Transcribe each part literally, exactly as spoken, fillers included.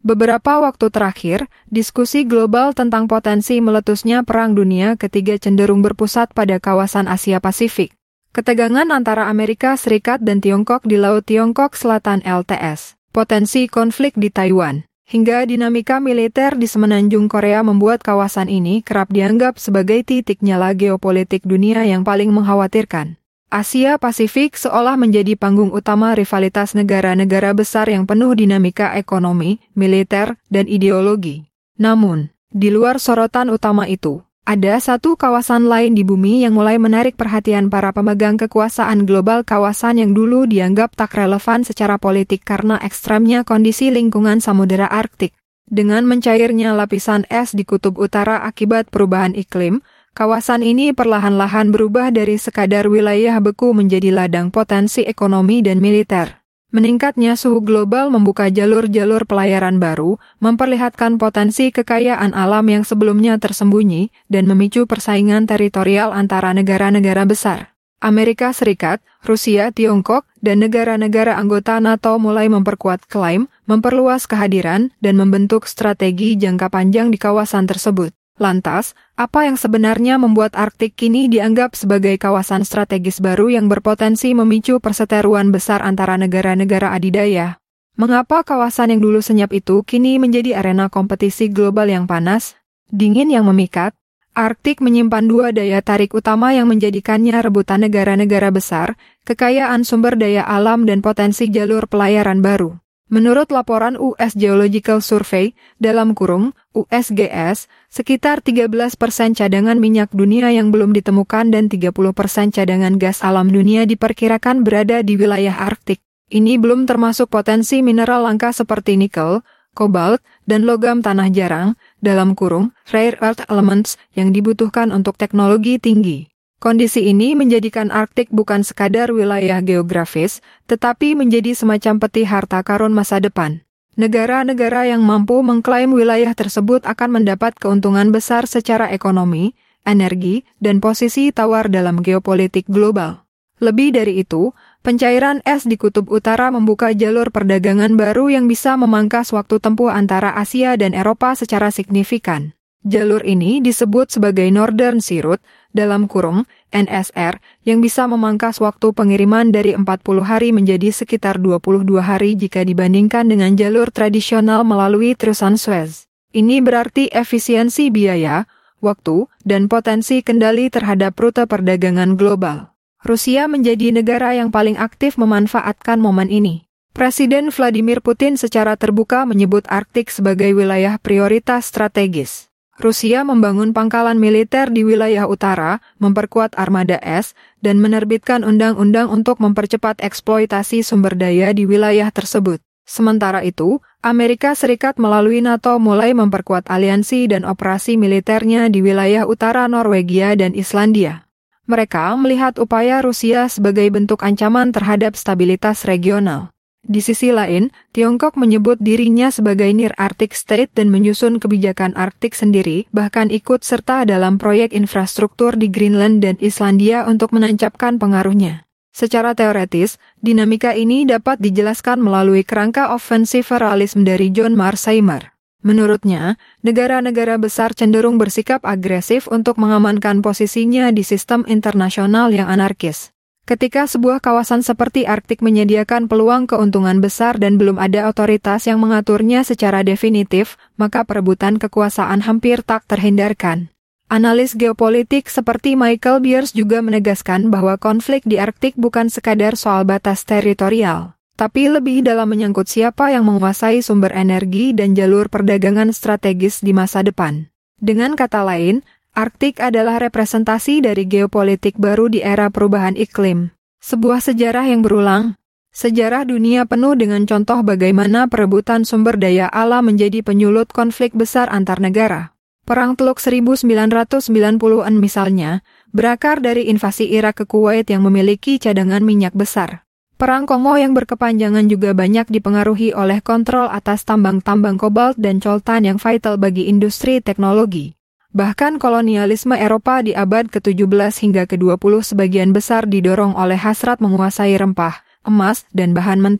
Beberapa waktu terakhir, diskusi global tentang potensi meletusnya Perang Dunia Ketiga cenderung berpusat pada kawasan Asia Pasifik. Ketegangan antara Amerika Serikat dan Tiongkok di Laut Tiongkok Selatan L T S, potensi konflik di Taiwan, hingga dinamika militer di semenanjung Korea membuat kawasan ini kerap dianggap sebagai titik nyala geopolitik dunia yang paling mengkhawatirkan. Asia Pasifik seolah menjadi panggung utama rivalitas negara-negara besar yang penuh dinamika ekonomi, militer, dan ideologi. Namun, di luar sorotan utama itu, ada satu kawasan lain di bumi yang mulai menarik perhatian para pemegang kekuasaan global, kawasan yang dulu dianggap tak relevan secara politik karena ekstremnya kondisi lingkungan Samudera Arktik. Dengan mencairnya lapisan es di kutub utara akibat perubahan iklim, kawasan ini perlahan-lahan berubah dari sekadar wilayah beku menjadi ladang potensi ekonomi dan militer. Meningkatnya suhu global membuka jalur-jalur pelayaran baru, memperlihatkan potensi kekayaan alam yang sebelumnya tersembunyi, dan memicu persaingan teritorial antara negara-negara besar. Amerika Serikat, Rusia, Tiongkok, dan negara-negara anggota NATO mulai memperkuat klaim, memperluas kehadiran, dan membentuk strategi jangka panjang di kawasan tersebut. Lantas, apa yang sebenarnya membuat Arktik kini dianggap sebagai kawasan strategis baru yang berpotensi memicu perseteruan besar antara negara-negara adidaya? Mengapa kawasan yang dulu senyap itu kini menjadi arena kompetisi global yang panas, dingin yang memikat? Arktik menyimpan dua daya tarik utama yang menjadikannya rebutan negara-negara besar, kekayaan sumber daya alam dan potensi jalur pelayaran baru. Menurut laporan U S Geological Survey, dalam kurung, U S G S, sekitar tiga belas persen cadangan minyak dunia yang belum ditemukan dan tiga puluh persen cadangan gas alam dunia diperkirakan berada di wilayah Arktik. Ini belum termasuk potensi mineral langka seperti nikel, kobalt, dan logam tanah jarang, dalam kurung, rare earth elements, yang dibutuhkan untuk teknologi tinggi. Kondisi ini menjadikan Arktik bukan sekadar wilayah geografis, tetapi menjadi semacam peti harta karun masa depan. Negara-negara yang mampu mengklaim wilayah tersebut akan mendapat keuntungan besar secara ekonomi, energi, dan posisi tawar dalam geopolitik global. Lebih dari itu, pencairan es di kutub utara membuka jalur perdagangan baru yang bisa memangkas waktu tempuh antara Asia dan Eropa secara signifikan. Jalur ini disebut sebagai Northern Sea Route, dalam kurung, N S R, yang bisa memangkas waktu pengiriman dari empat puluh hari menjadi sekitar dua puluh dua hari jika dibandingkan dengan jalur tradisional melalui terusan Suez. Ini berarti efisiensi biaya, waktu, dan potensi kendali terhadap rute perdagangan global. Rusia menjadi negara yang paling aktif memanfaatkan momen ini. Presiden Vladimir Putin secara terbuka menyebut Arktik sebagai wilayah prioritas strategis. Rusia membangun pangkalan militer di wilayah utara, memperkuat armada es, dan menerbitkan undang-undang untuk mempercepat eksploitasi sumber daya di wilayah tersebut. Sementara itu, Amerika Serikat melalui NATO mulai memperkuat aliansi dan operasi militernya di wilayah utara Norwegia dan Islandia. Mereka melihat upaya Rusia sebagai bentuk ancaman terhadap stabilitas regional. Di sisi lain, Tiongkok menyebut dirinya sebagai Near Arctic State dan menyusun kebijakan Arktik sendiri, bahkan ikut serta dalam proyek infrastruktur di Greenland dan Islandia untuk menancapkan pengaruhnya. Secara teoretis, dinamika ini dapat dijelaskan melalui kerangka offensive realism dari John Mearsheimer. Menurutnya, negara-negara besar cenderung bersikap agresif untuk mengamankan posisinya di sistem internasional yang anarkis. Ketika sebuah kawasan seperti Arktik menyediakan peluang keuntungan besar dan belum ada otoritas yang mengaturnya secara definitif, maka perebutan kekuasaan hampir tak terhindarkan. Analis geopolitik seperti Michael Beers juga menegaskan bahwa konflik di Arktik bukan sekadar soal batas teritorial, tapi lebih dalam menyangkut siapa yang menguasai sumber energi dan jalur perdagangan strategis di masa depan. Dengan kata lain, Arktik adalah representasi dari geopolitik baru di era perubahan iklim. Sebuah sejarah yang berulang. Sejarah dunia penuh dengan contoh bagaimana perebutan sumber daya alam menjadi penyulut konflik besar antar negara. Perang Teluk seribu sembilan ratus sembilan puluhan misalnya, berakar dari invasi Irak ke Kuwait yang memiliki cadangan minyak besar. Perang Kongo yang berkepanjangan juga banyak dipengaruhi oleh kontrol atas tambang-tambang kobalt dan coltan yang vital bagi industri teknologi. Bahkan kolonialisme Eropa di abad ke tujuh belas hingga ke dua puluh sebagian besar didorong oleh hasrat menguasai rempah, emas, dan bahan mentah.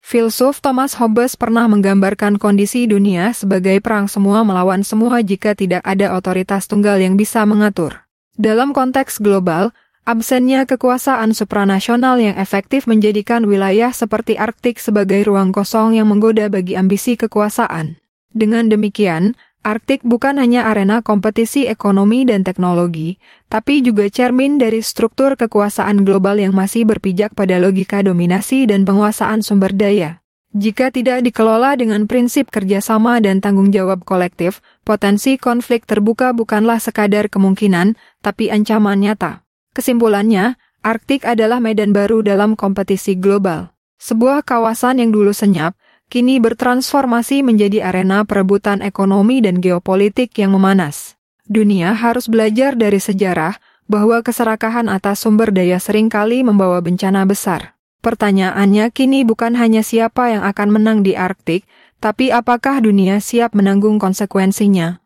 Filsuf Thomas Hobbes pernah menggambarkan kondisi dunia sebagai perang semua melawan semua jika tidak ada otoritas tunggal yang bisa mengatur. Dalam konteks global, absennya kekuasaan supranasional yang efektif menjadikan wilayah seperti Arktik sebagai ruang kosong yang menggoda bagi ambisi kekuasaan. Dengan demikian, Arktik bukan hanya arena kompetisi ekonomi dan teknologi, tapi juga cermin dari struktur kekuasaan global yang masih berpijak pada logika dominasi dan penguasaan sumber daya. Jika tidak dikelola dengan prinsip kerjasama dan tanggung jawab kolektif, potensi konflik terbuka bukanlah sekadar kemungkinan, tapi ancaman nyata. Kesimpulannya, Arktik adalah medan baru dalam kompetisi global. Sebuah kawasan yang dulu senyap, kini bertransformasi menjadi arena perebutan ekonomi dan geopolitik yang memanas. Dunia harus belajar dari sejarah bahwa keserakahan atas sumber daya seringkali membawa bencana besar. Pertanyaannya kini bukan hanya siapa yang akan menang di Arktik, tapi apakah dunia siap menanggung konsekuensinya.